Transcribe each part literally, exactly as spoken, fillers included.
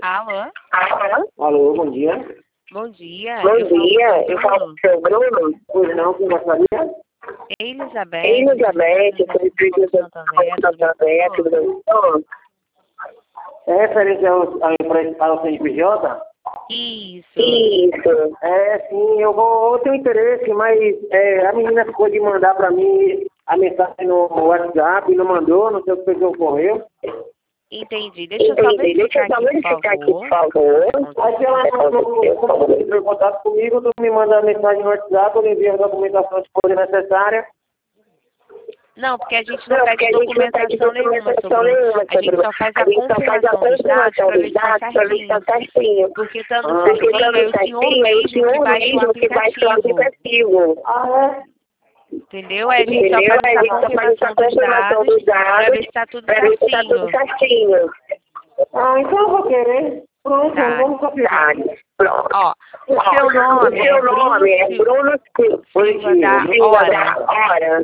Alô? Alô? Alô, bom dia. Bom dia. Bom eu dia, eu falo com o seu Bruno. Pois não, com gostaria? Elizabeth. Elizabeth, eu sou espírito de Santa Fé, tudo bem? É referente ao, ao emprestado ao C N P J? Isso. Isso. É, sim, eu vou, eu tenho interesse, mas é, a menina ficou de mandar para mim a mensagem no WhatsApp, não mandou, não sei o que que ocorreu. Entendi. Deixa eu só verificar aqui, por favor. Aí se ela não, não, não entrou em contato comigo, tu me manda a mensagem no WhatsApp, eu envio a documentação que for necessária. Não, porque a gente não pede documentação nenhuma, seu Bruno. A gente só faz a confirmação dos dados para ver se está certinho. Porque estando certinho, é o senhor mesmo que baixa o aplicativo. Ah, é? Entendeu? Aí a gente só faz essa confirmação dos dados para ver se está tudo certinho. Ah, então eu vou querer. Pronto, Tá. vamos confirmar. Pronto. Ó, o seu nome é Bruno Silva da Hora.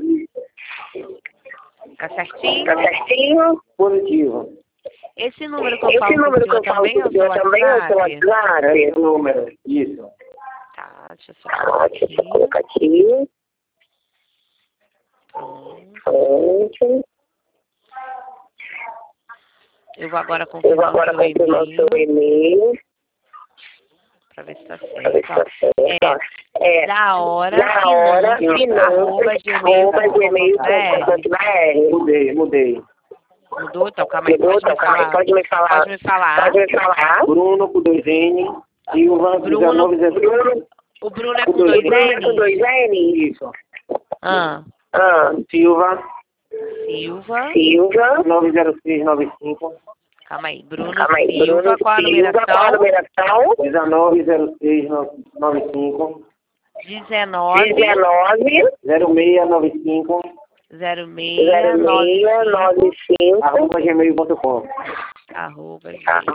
Tá certinho? Tá certinho? Positivo. Esse número que eu falo com o senhor também é o seu WhatsApp? Claro, é esse número. Isso. Tá, deixa eu só colocar aqui. aqui. Pronto. Eu vou agora confirmar o seu e-mail. Para ver se está certo. É da hora, da hora, arroba gmail ponto br. Mudei, mudei. Mudou? Então, calma aí, Mudou, pode me falar. pode me falar. Pode me falar. Pode me falar. Bruno com dois N, Silva, Bruno, Bruno. O Bruno é com dois N? Com dois N, isso. Ah. Ah, Silva. Silva. Silva. nove zero seis nove cinco. Calma aí, Bruno Calma aí, Silva, Bruno qual a Silva, numeração? Qual a numeração? dezenove zero seis nove cinco. dezenove. dezenove. zero seis nove cinco. zero seis nove cinco. Arroba gmail ponto com. Arroba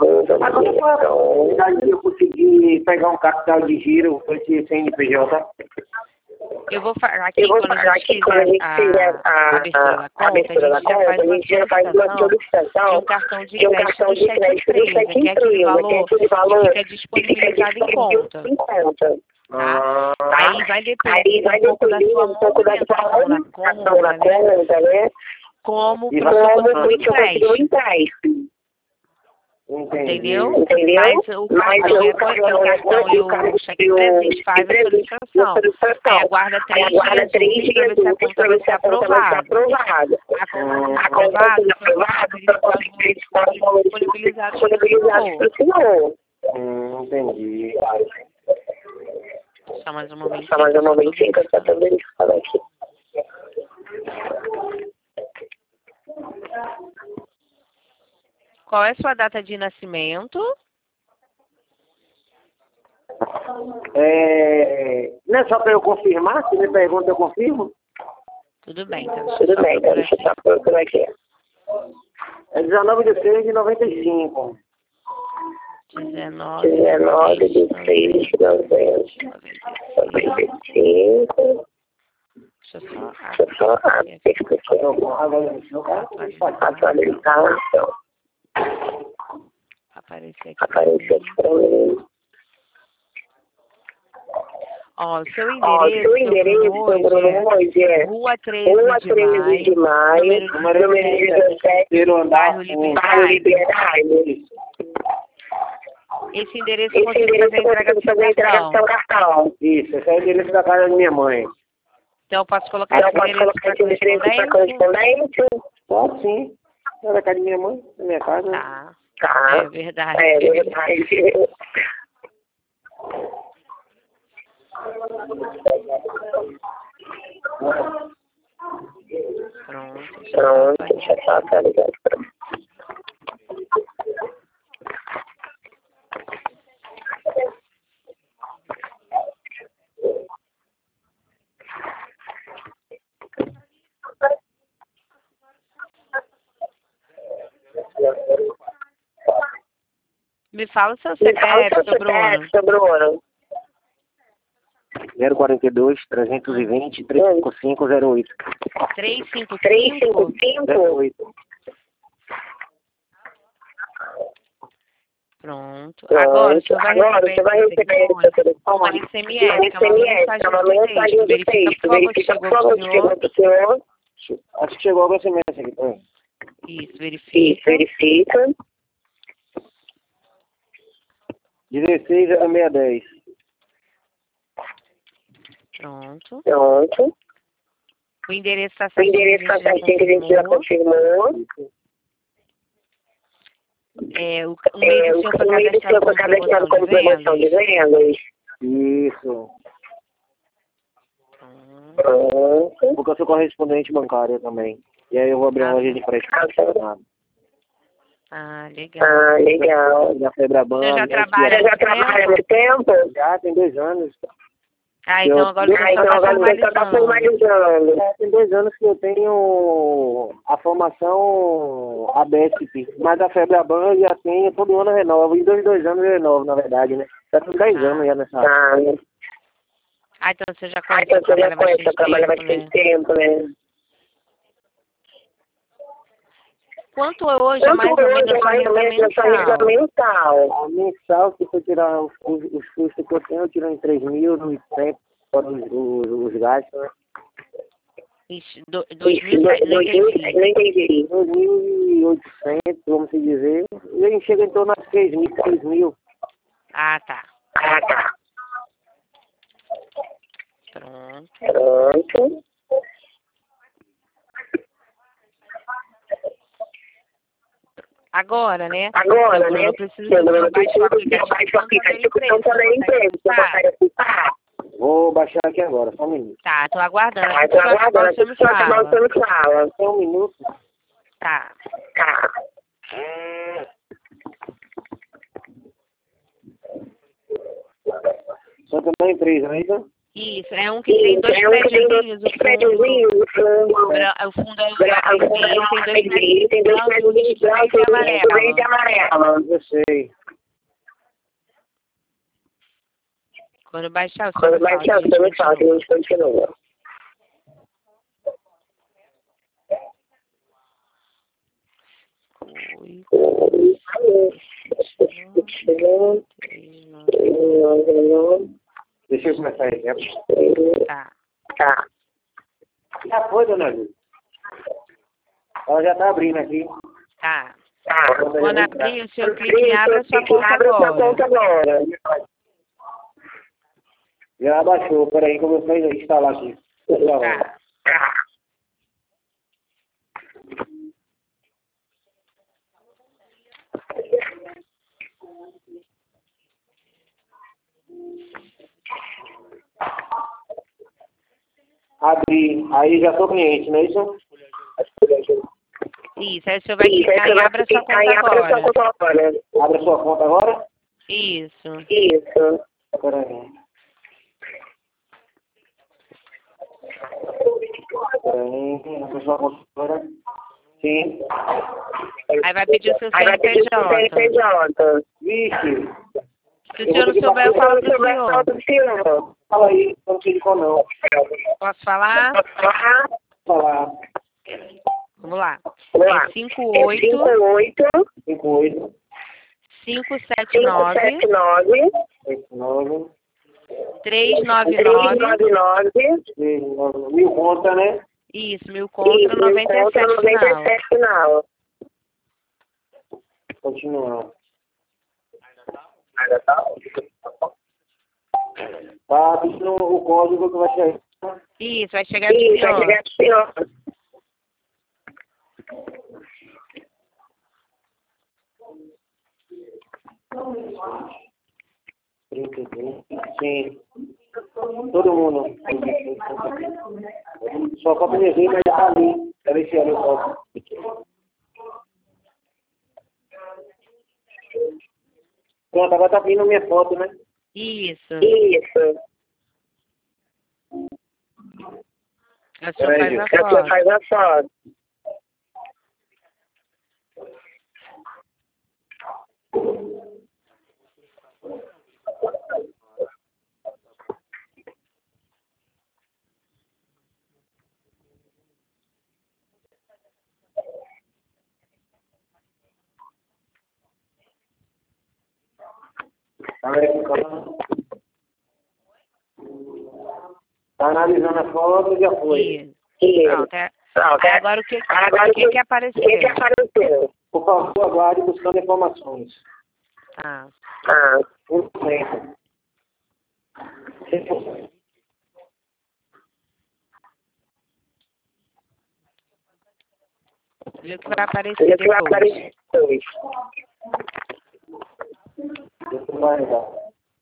Agora, eu consegui pegar um capital de giro com esse C N P J. Eu vou falar aqui, Eu vou quando, falar a gente aqui quando a gente fizer a, a abertura da conta, abertura a da gente já conta, faz a uma gente já faz uma solicitação de um cartão de crédito do cheque empresa, que é aquele valor que fica disponibilizado em conta. Tá? Aí vai depender um pouco da sua movimentação na conta, né? Como para o seu empréstimo. Entendeu? Entendeu? Mas o cartão, o cartão e o cheque empresa, a gente faz a solicitação. Aí aguarda três dias úteis para ver se a conta vai ser aprovada. A conta aprovada, os valores disponibilizados para o senhor. Hum, entendi. Só mais um momentinho. Só mais um momentinho que eu estou verificando aqui. Qual é a sua data de nascimento? É... Não é só para eu confirmar? Se me pergunta, eu confirmo? Tudo bem, então. Tudo bem, então. Deixa eu só procurar aqui. É dezenove de seis de noventa e cinco. dezenove de seis de noventa e cinco. Deixa eu só... Deixa eu só atualizar. Aparecer aqui. Apareceu aqui para mim. Ó, seu Ó, endereço, seu endereço, hoje é Rua treze de Maio, número dezessete, bairro Liberdade. Esse endereço eu consigo fazer a entrega do seu cartão. Isso, esse é o endereço da casa da minha mãe. Então eu posso colocar esse endereço para correspondente? Pode sim. É da casa da minha mãe, da minha casa. Tá. Tá. É verdade. É verdade. Pronto. Pronto, deixa eu só atualizar aqui pra mim. Me fala o seu C P F, seu Bruno. seu Bruno. zero quarenta e dois, trezentos e vinte, trezentos e cinquenta e cinco, zero oito. trezentos e cinquenta e cinco? zero oito. Pronto. Agora, o senhor vai Agora, você vai receber esse telefone. uma S M S, que é uma mensagem do texto. Verifica, por favor, se chegou para o senhor. Acho que chegou algum S M S aqui também. Isso, verifica. Isso, verifica. dezesseis zero seis dez. Pronto. Pronto. O endereço está O certinho, endereço está certinho que a gente já confirmou. É, o, o É, meio do o senhor foi o meio do senhor cadastrado foi como cadastrado promoção como de promoção de vendas. vendas. Isso. Pronto. Porque eu sou correspondente bancário também. E aí eu vou abrir uma Ah, loja de frete parcelado. Ah, legal. Ah, legal. Da Febraban. Você já né, trabalha que- há já trabalha há muito tempo? Já, tem dois anos. Ah, então Eu- agora o senhor Ah, só então está agora você só está formalizando. formalizando. É, tem dois anos que eu tenho a formação A B S P, mas a Febraban eu já tenho, todo ano eu renovo, em dois, dois anos eu renovo, na verdade, né? Já tem dez Ah. anos já nessa área. Ah, então você já Ah, conhece, então já você já trabalha conhece, já bastante trabalha tempo, bastante né? tempo, né? Quanto é hoje, é mais Quanto ou menos hoje a é sua mais ou renda menos a sua renda mensal? mensal? A mensal, se for tirar os, os, os custos que eu tenho, eu tiro em três mil, no tempo, fora os, os, os gastos, né? Ixi, do- dois Isso, mil, do- não dois mil, entendi. não entendi. dois mil e oitocentos, vamos se dizer. E aí chega em torno a seis mil, seis mil. Ah, tá. Ah, tá. Pronto. Pronto. Agora, né? Agora, Seu Bruno, né? eu preciso Seu que Bruno, você eu baixe o preciso que aplicativo você baixe o aplicativo Conta Conta da da Empresa. Empresa. Você consegue acessar? Vou baixar aqui agora, só um minuto. Tá, tô aguardando. Ah, Assim tô que o senhor acabar, aguardando. o senhor me Só acabar o fala. seu me fala. Só um minuto. Tá. Tá. Só tem uma empresa, não é isso? Isso, é um que tem dois É um que tem prédiozinhos, dois o prédiozinhos, fundo... o fundo. bra- O fundo é o Gra- verde, o fundo é tem dois verde, tem dois prédios brancos e um prédios verde e verde e amarelo. amarelo. Eu sei. Quando baixar, o senhor Quando me fala, que baixar, a gente você me fala que a continua. gente continua. Oi, Deixa eu começar aí. né? tá. Tá. Já foi, dona Lívia? Ela já tá abrindo aqui. Tá. Tá. Quando abrir, o senhor clica e abre a sua conta Abre a sua conta agora. agora. Já baixou. Peraí que eu vou fazer instalar aqui. Tá. Tá. Abri. Aí já sou cliente, não é isso? Isso, aí o senhor vai Isso, aí clicar você e vai abre a sua clicar e conta abre a sua agora. conta agora. Abre a sua conta agora? Isso. Isso. Peraí. Peraí, abre a sua conta agora. Sim. Aí vai pedir o seu Aí vai pedir o seu C N P J. C N P J. Vixe. Se o senhor não souber, eu falo pro senhor. senhor. Fala aí, não clico não. Posso falar? Falar. Falar. Vamos lá. Vamos lá. É cinco oito cinco oito. cinco oito. cinco sete nove sete nove. nove. três nove três nove. nove nove. Mil conta, né? Isso, mil contra noventa e sete noventa e final. sete final. Continuar. Ainda tá? Tá pedindo o código que vai chegar. Isso, vai chegar aqui, Isso, vai ó. chegar aqui, ó. trinta e três. Sim. Todo mundo. Só falta me ver, mas já tá ali. Quero ver se eu posso. Pronto, agora tá vindo minha foto, né? Isso. Isso. A senhora faz a A senhora foto. faz a foto. Tá verificando? Tá analisando a foto e já foi. Isso. Pronto, é. Pronto, é. Agora o que, agora, o que, que apareceu? O que, que apareceu? Por favor, aguarde buscando informações. Tá. Ah, um por cento. cem por cento. Viu que vai aparecer depois. Vai aparecer depois. Vai dar.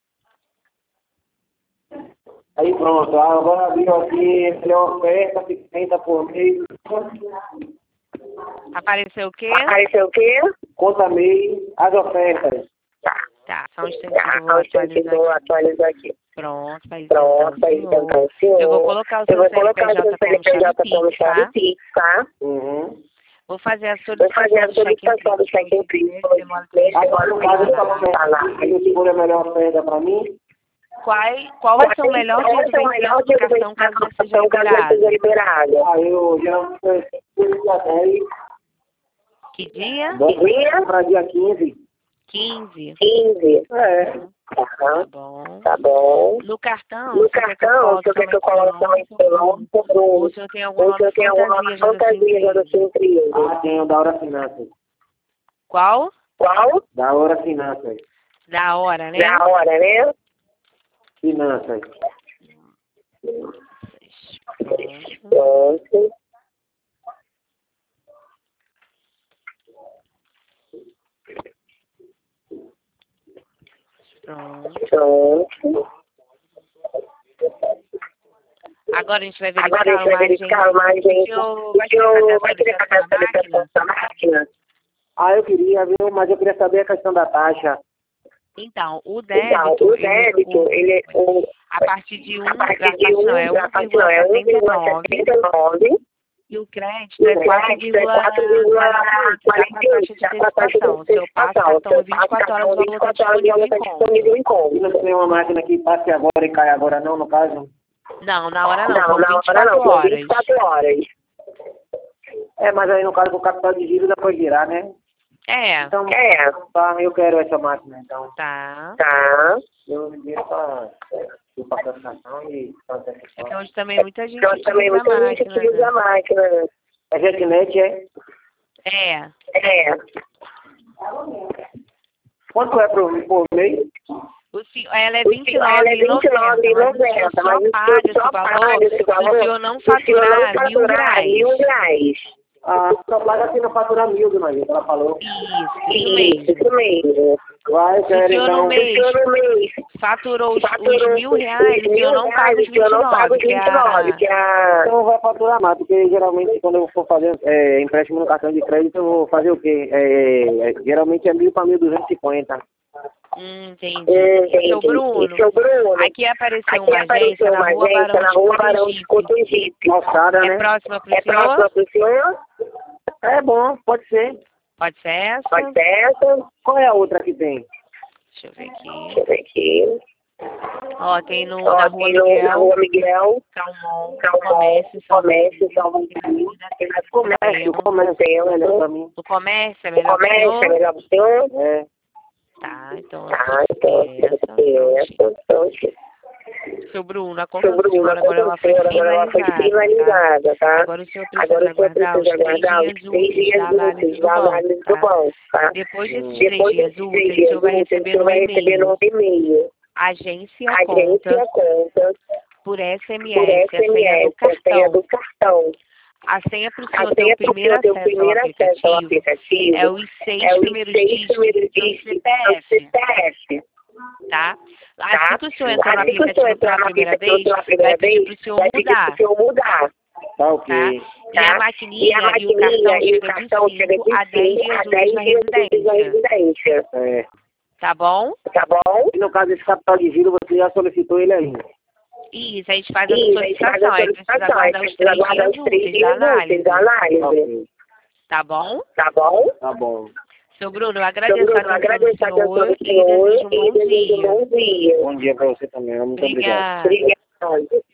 Aí pronto, agora abriu aqui, melhor oferta, cinquenta por mês. Apareceu o quê? Apareceu o quê? Conta mês, as ofertas. Tá, tá, só um instante que eu vou atualizar, vou atualizar aqui. Pronto, aí Pronto, então, aí então, senhor. Eu vou colocar o seu eu vou colocar C N P J como chave Pix, tá? tá? Uhum. Vou fazer a Vou fazer a solicitação solicitação do check-in Pix. Agora, no caso, aí o seguro é a melhor oferta para mim? Qual, qual vai ser o melhor dia de verificação caso você seja liberado? Aí eu já Que dia? Que dia? Para dia quinze. quinze. quinze. É. Tá bom. Tá bom. No cartão, no cartão, o senhor quer que eu coloque também ou o senhor tem alguma fantasia do seu trio? Ah, tem o da Hora Finanças. Qual? Qual? Da Hora Finanças. Da hora, né? Da hora, né? Finanças. Pronto. Pronto. Pronto. Agora a gente vai verificar, Agora a gente vai verificar uma agência. O senhor vai querer fazer a solicitação da máquina? Ah, eu queria, viu? Mas eu queria saber a questão da taxa. Então, o débito, então, o débito ele, ele o, a partir de um, a partir de um, é um vírgula setenta e nove e o crédito é quatro vírgula quarenta e oito da taxa de antecipação. O seu passe cartão vinte e quatro horas, o valor está disponível em conta. E não tem uma máquina que passe agora e cai agora não, no caso? Não, na hora não, não são na vinte e hora quatro não, horas. vinte e quatro horas. É, mas aí no caso o capital de giro depois girar, né? É. Então, é. Tá, eu quero essa máquina, então. Tá. Tá. Eu dinheiro para a captação e fazer essa. É que hoje também muita gente hoje também utiliza muita a gente máquina, utiliza né? a máquina, né? É Jetnet, é? É. É. Quanto é por, por mês? O senhor, ela é vinte e nove e noventa, mas o senhor só paga esse valor se o senhor não faturar mil reais. Ah, só paga assim não faturar mil, dona Rita, ela falou. Isso, isso mesmo. Isso mesmo. Vai, se o senhor no mês faturou os, os mil reais, o senhor não paga os vinte e nove, que é a... Então vai faturar mais, porque geralmente quando eu for fazer é, empréstimo no cartão de crédito, eu vou fazer o quê? É, é, geralmente é mil para mil duzentos e cinquenta. Hum, entendi. entendi. Seu Bruno, Bruno, aqui apareceu aqui uma apareceu agência na rua Barão, na rua Barão de Cotegipe. Calçada, é né? próxima pro é senhor? próxima pro senhor? É bom, pode ser. Pode ser essa? Pode ser essa. Qual é a outra que tem? Deixa eu ver aqui. Deixa eu ver aqui. Ó, tem no, Ó, na Rua tem no, Miguel, na Rua Miguel, Calmon, Calmon, Comércio, São Comércio, São Paulo. Comércio, comércio é melhor pra mim. O comércio é melhor pro Comércio é senhor? melhor pro senhor? É. Tá, então Tá, então, essa, pronto. Seu Bruno, a conta Seu do Bruno, senhor a agora ela foi conta do senhor, ela foi finalizada, finalizada, tá? Agora o senhor precisa Agora o senhor aguardar os precisa três aguardar os dias três úteis dias da análise úteis do da análise banco, do tá? banco, tá? Depois desses três Depois dias desses úteis, três o senhor vai dias úteis, receber o senhor no vai receber e-mail no e-mail. agência Agência conta conta por S M por S, a senha do S M S, a senha cartão. do cartão. A senha para o A senhor ter senha o pro primeiro senhor ter o acesso ao primeiro acesso ao aplicativo aplicativo é os seis é os primeiros seis dígitos primeiros do seu dígitos C P F, do C P F. tá? Assim Tá? que o senhor entrar no Assim que o senhor aplicativo entrar pela no primeira aplicativo vez, pela primeira vai pedir vez, para o senhor vai pedir mudar, pro senhor mudar. Tá, ok. tá? E Tá? a maquininha E a e o cartão maquininha e o chega cartão de chega cinco a de dez cinco dias a úteis dez na dias úteis na residência, residência. É. tá bom? Tá bom? E no caso desse capital de giro, você já solicitou ele ainda? Isso, a gente faz a Isso, a gente faz solicitação, a aí precisa solicitação. Aí aguardar os precisa três aguardar dias os três úteis da dias úteis análise, da análise. Ok. Tá bom? Tá bom? Tá bom. Seu Bruno, eu Seu agradeço Bruno, a atenção do agradeço a atenção senhor do e senhor desejo um e bom desejo um dia. bom dia. Bom dia pra você também. Muito obrigado. Obrigada. Obrigado.